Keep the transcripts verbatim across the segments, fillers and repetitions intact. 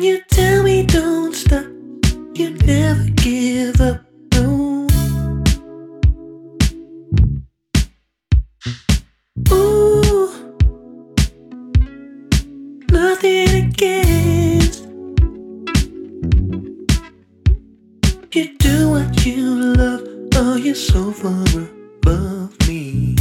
When you tell me don't stop, you never give up, no. Ooh, nothing against. You do what you love, oh, you're so far above me.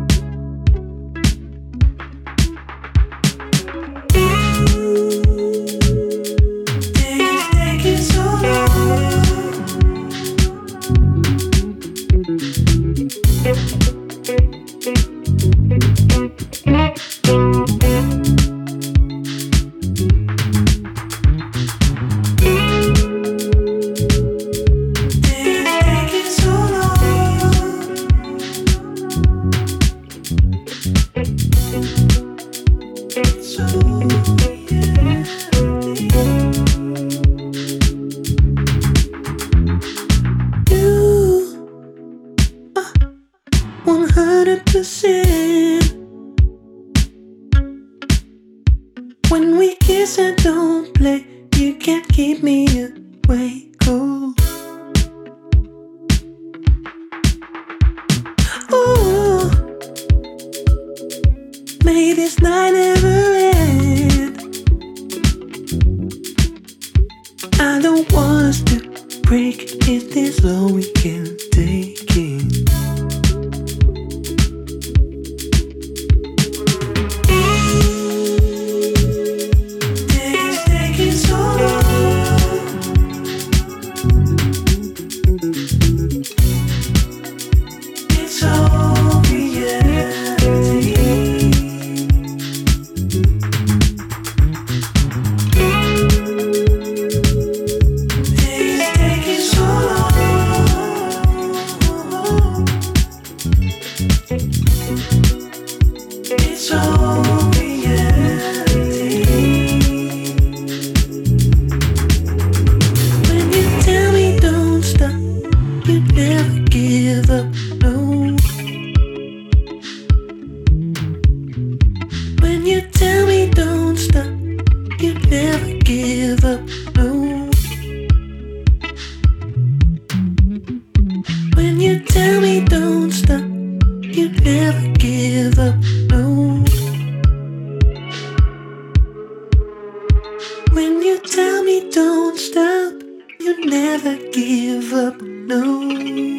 one hundred percent. When we kiss and don't play, you can't keep me away, oh. Ooh, may this night never end. I don't want us to break. Is this all we can take it? When you tell me don't stop, you never give up, no. When you tell me don't stop, you never give up, no. When you tell me don't stop, you never give up, no.